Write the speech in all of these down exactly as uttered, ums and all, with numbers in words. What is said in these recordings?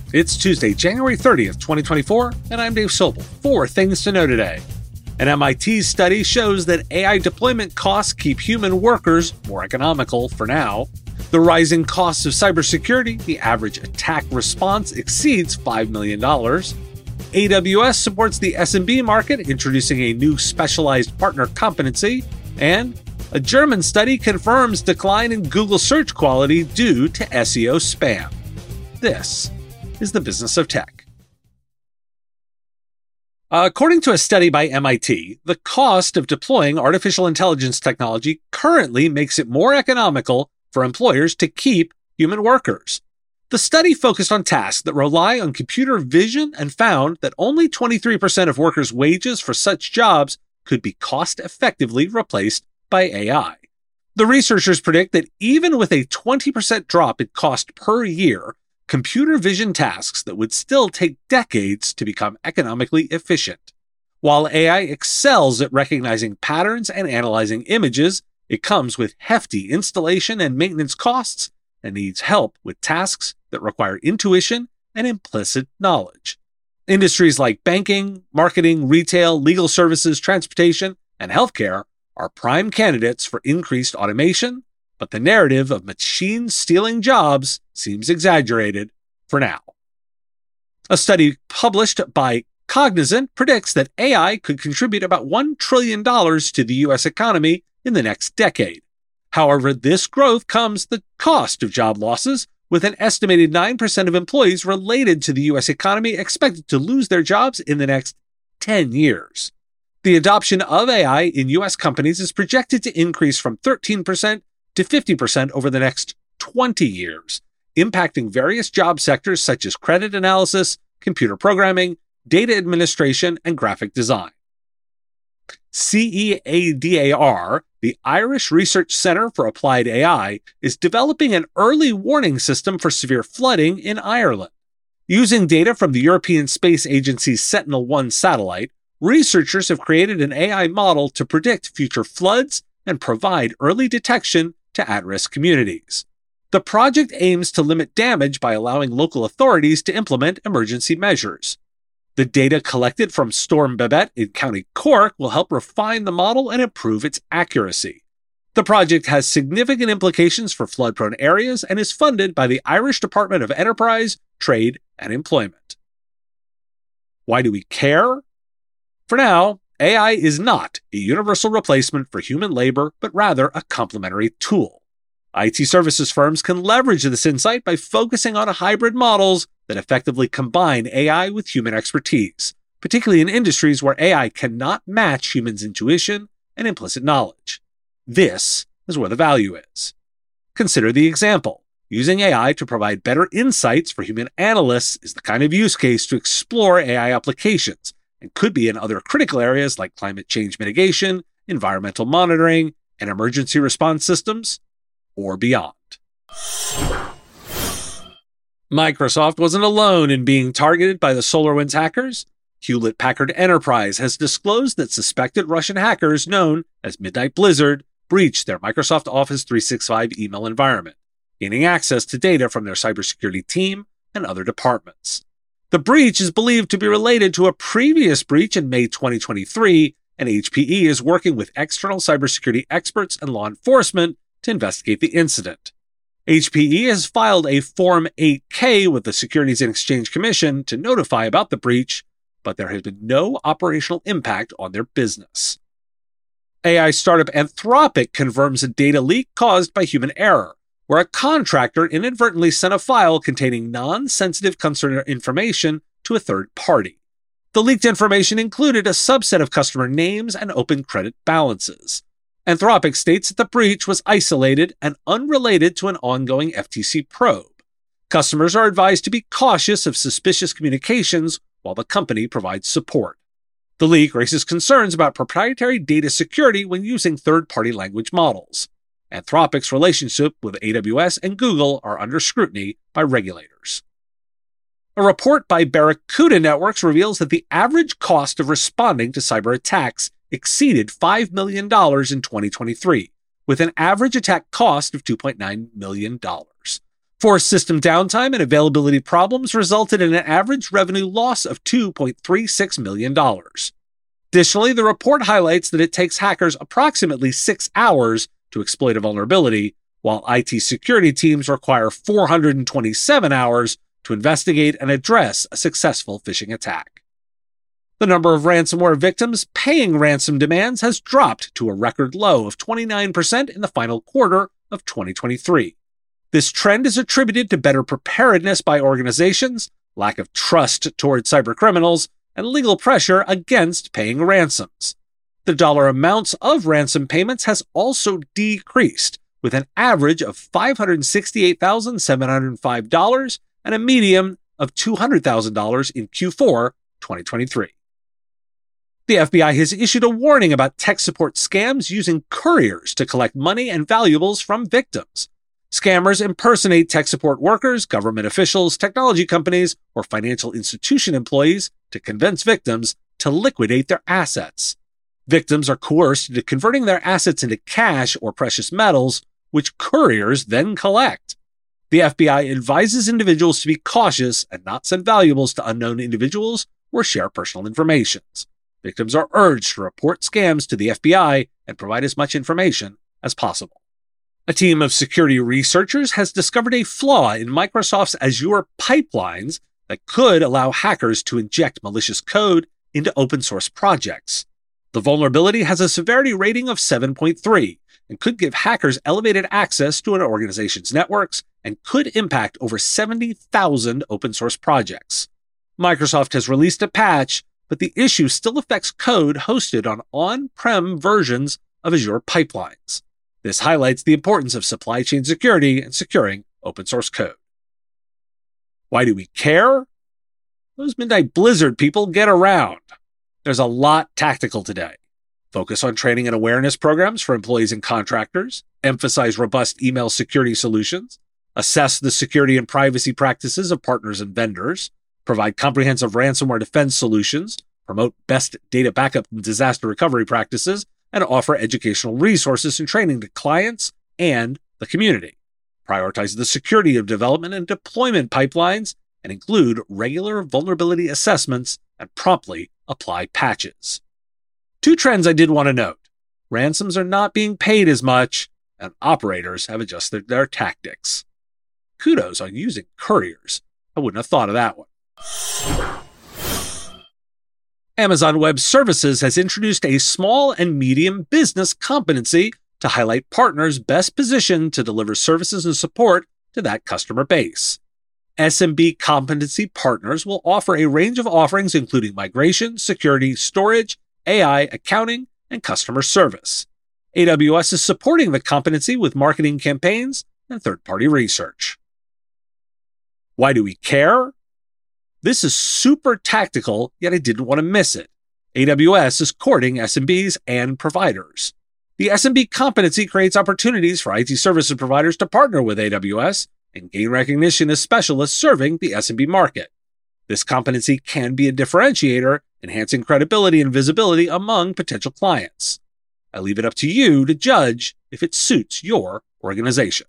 It's Tuesday, January thirtieth, twenty twenty-four, and I'm Dave Sobel. Four things to know today. An M I T study shows that A I deployment costs keep human workers more economical for now. The rising costs of cybersecurity, the average attack response exceeds five million dollars. A W S supports the S M B market, introducing a new specialized partner competency. And a German study confirms decline in Google search quality due to S E O spam. This is the business of tech. According to a study by M I T, the cost of deploying artificial intelligence technology currently makes it more economical for employers to keep human workers. The study focused on tasks that rely on computer vision and found that only twenty-three percent of workers' wages for such jobs could be cost-effectively replaced by A I. The researchers predict that even with a twenty percent drop in cost per year, computer vision tasks that would still take decades to become economically efficient. While A I excels at recognizing patterns and analyzing images, it comes with hefty installation and maintenance costs and needs help with tasks that require intuition and implicit knowledge. Industries like banking, marketing, retail, legal services, transportation, and healthcare are prime candidates for increased automation, but the narrative of machines stealing jobs seems exaggerated for now. A study published by Cognizant predicts that A I could contribute about one trillion dollars to the U S economy in the next decade. However, this growth comes at the cost of job losses, with an estimated nine percent of employees related to the U S economy expected to lose their jobs in the next ten years. The adoption of A I in U S companies is projected to increase from thirteen percent to fifty percent over the next twenty years, impacting various job sectors such as credit analysis, computer programming, data administration, and graphic design. CEADAR, the Irish Research Centre for Applied A I, is developing an early warning system for severe flooding in Ireland. Using data from the European Space Agency's Sentinel one satellite, researchers have created an A I model to predict future floods and provide early detection to at-risk communities. The project aims to limit damage by allowing local authorities to implement emergency measures. The data collected from Storm Babet in County Cork will help refine the model and improve its accuracy. The project has significant implications for flood-prone areas and is funded by the Irish Department of Enterprise, Trade, and Employment. Why do we care? For now, A I is not a universal replacement for human labor, but rather a complementary tool. I T services firms can leverage this insight by focusing on hybrid models that effectively combine A I with human expertise, particularly in industries where A I cannot match humans' intuition and implicit knowledge. This is where the value is. Consider the example. Using A I to provide better insights for human analysts is the kind of use case to explore A I applications, and could be in other critical areas like climate change mitigation, environmental monitoring, and emergency response systems, or beyond. Microsoft wasn't alone in being targeted by the SolarWinds hackers. Hewlett-Packard Enterprise has disclosed that suspected Russian hackers known as Midnight Blizzard breached their Microsoft Office three sixty-five email environment, gaining access to data from their cybersecurity team and other departments. The breach is believed to be related to a previous breach in May twenty twenty-three, and H P E is working with external cybersecurity experts and law enforcement to investigate the incident. H P E has filed a Form eight K with the Securities and Exchange Commission to notify about the breach, but there has been no operational impact on their business. A I startup Anthropic confirms a data leak caused by human error, where a contractor inadvertently sent a file containing non-sensitive customer information to a third party. The leaked information included a subset of customer names and open credit balances. Anthropic states that the breach was isolated and unrelated to an ongoing F T C probe. Customers are advised to be cautious of suspicious communications while the company provides support. The leak raises concerns about proprietary data security when using third-party language models. Anthropic's relationship with A W S and Google are under scrutiny by regulators. A report by Barracuda Networks reveals that the average cost of responding to cyber attacks exceeded five million dollars in twenty twenty-three, with an average attack cost of two point nine million dollars. Forced system downtime and availability problems resulted in an average revenue loss of two point three six million dollars. Additionally, the report highlights that it takes hackers approximately six hours to exploit a vulnerability, while I T security teams require four hundred twenty-seven hours to investigate and address a successful phishing attack. The number of ransomware victims paying ransom demands has dropped to a record low of twenty-nine percent in the final quarter of twenty twenty-three. This trend is attributed to better preparedness by organizations, lack of trust toward cybercriminals, and legal pressure against paying ransoms. The dollar amounts of ransom payments has also decreased, with an average of five hundred sixty-eight thousand seven hundred five dollars and a median of two hundred thousand dollars in Q four twenty twenty-three. The F B I has issued a warning about tech support scams using couriers to collect money and valuables from victims. Scammers impersonate tech support workers, government officials, technology companies, or financial institution employees to convince victims to liquidate their assets. Victims are coerced into converting their assets into cash or precious metals, which couriers then collect. The F B I advises individuals to be cautious and not send valuables to unknown individuals or share personal information. Victims are urged to report scams to the F B I and provide as much information as possible. A team of security researchers has discovered a flaw in Microsoft's Azure pipelines that could allow hackers to inject malicious code into open-source projects. The vulnerability has a severity rating of seven point three and could give hackers elevated access to an organization's networks and could impact over seventy thousand open-source projects. Microsoft has released a patch, but the issue still affects code hosted on on-prem versions of Azure pipelines. This highlights the importance of supply chain security and securing open-source code. Why do we care? Those Midnight Blizzard people get around. There's a lot tactical today. Focus on training and awareness programs for employees and contractors, emphasize robust email security solutions, assess the security and privacy practices of partners and vendors, provide comprehensive ransomware defense solutions, promote best data backup and disaster recovery practices, and offer educational resources and training to clients and the community. Prioritize the security of development and deployment pipelines, and include regular vulnerability assessments and promptly apply patches. Two trends I did want to note. Ransoms are not being paid as much, and operators have adjusted their tactics. Kudos on using couriers. I wouldn't have thought of that one. Amazon Web Services has introduced a small and medium business competency to highlight partners best positioned to deliver services and support to that customer base. S M B competency partners will offer a range of offerings including migration, security, storage, A I, accounting, and customer service. A W S is supporting the competency with marketing campaigns and third-party research. Why do we care? This is super tactical, yet I didn't want to miss it. A W S is courting S M Bs and providers. The S M B competency creates opportunities for I T services providers to partner with A W S and gain recognition as specialists serving the S M B market. This competency can be a differentiator, enhancing credibility and visibility among potential clients. I leave it up to you to judge if it suits your organization.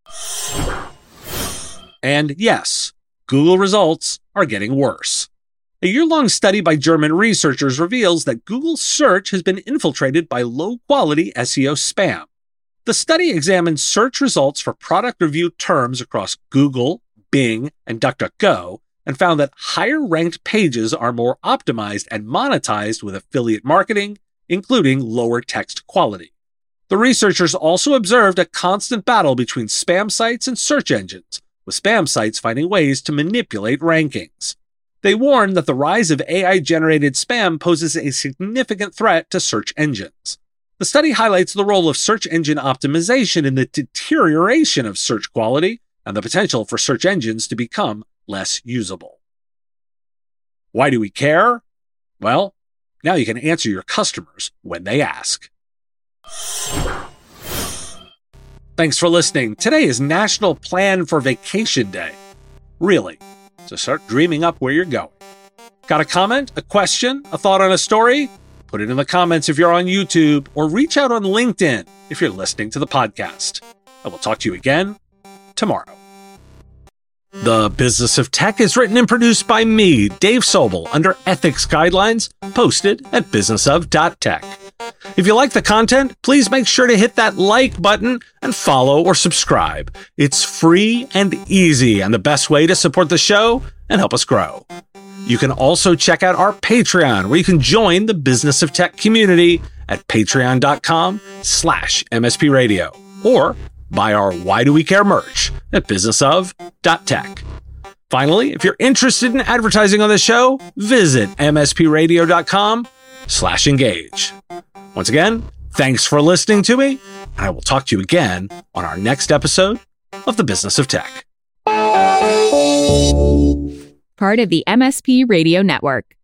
And yes, Google results are getting worse. A year-long study by German researchers reveals that Google search has been infiltrated by low-quality S E O spam. The study examined search results for product review terms across Google, Bing, and DuckDuckGo, and found that higher-ranked pages are more optimized and monetized with affiliate marketing, including lower text quality. The researchers also observed a constant battle between spam sites and search engines, with spam sites finding ways to manipulate rankings. They warned that the rise of A I-generated spam poses a significant threat to search engines. The study highlights the role of search engine optimization in the deterioration of search quality and the potential for search engines to become less usable. Why do we care? Well, now you can answer your customers when they ask. Thanks for listening. Today is National Plan for Vacation Day. Really, so start dreaming up where you're going. Got a comment, a question, a thought on a story? Put it in the comments if you're on YouTube, or reach out on LinkedIn if you're listening to the podcast. I will talk to you again tomorrow. The Business of Tech is written and produced by me, Dave Sobel, under ethics guidelines posted at business of dot tech. If you like the content, please make sure to hit that like button and follow or subscribe. It's free and easy and the best way to support the show and help us grow. You can also check out our Patreon, where you can join the Business of Tech community at patreon.com slash MSP Radio, or buy our Why Do We Care merch at business of dot tech. Finally, if you're interested in advertising on the show, visit mspradio.com slash engage. Once again, thanks for listening to me, and I will talk to you again on our next episode of The Business of Tech. Part of the M S P Radio Network.